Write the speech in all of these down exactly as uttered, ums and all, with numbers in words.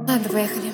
Ладно, поехали.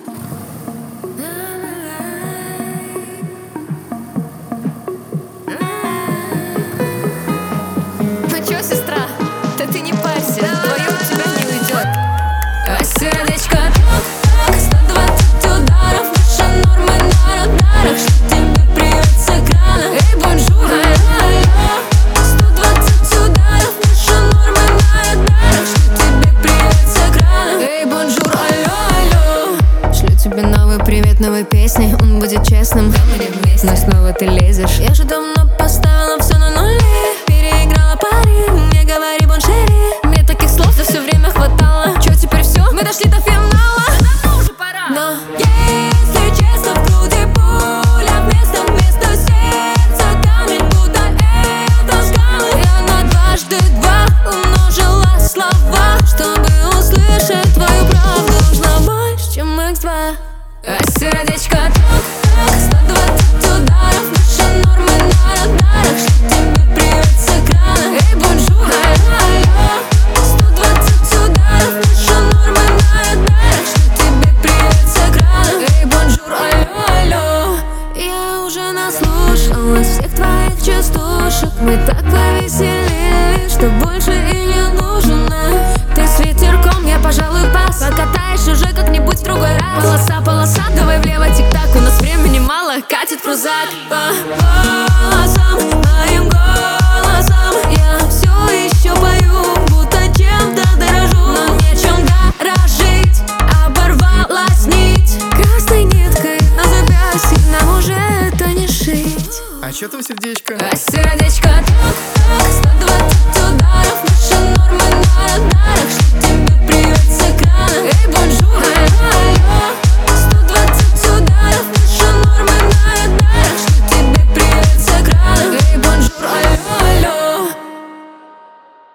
Ну чё, сестра? Да ты не парься, вдвоем у тебя не уйдет. А сердечко так, сто двадцать ударов, выше нормы на радарах. Что тебе привет с экрана? Эй, бонжур, алло. Сто двадцать ударов, выше нормы на радарах. Что тебе привет с экрана? Эй, бонжур, алло, алло. Шлю тебе новый привет, новой песни. Он будет честным, но снова ты лезешь. Я же давно поставила все на нули, переиграла пари. Не говори боншери, мне таких слов за все время хватало. Чё, теперь все? Мы дошли до финала. Давно уже пора. Но если честно, в груди пуля, вместо, вместо сердца камень, будто это скалы. Я на дважды два умножила слова, чтобы услышать твою правду. Нужно больше, чем икс два. А сердечко так, так, сто двадцать ударов, выше нормы на радарах. Что тебе привет с экрана? Эй, бонжур, алло. Сто двадцать ударов, выше нормы на радарах. Что тебе привет с экрана? Эй, бонжур, алло, алло. Я уже наслушалась всех твоих частушек. Мы так повеселились, что больше и не нужно. Ты с ветерком, я, пожалуй, пас. Покатаешь уже как-нибудь в другой раз. Полоса, полоса, давай влево, тик-так. У нас времени мало, катит крузак. По голосам, моим голосом я все еще пою, будто чем-то дорожу. Но нечем дорожить, оборвалась нить красной ниткой на запястье, нам уже это не шить. А чё там все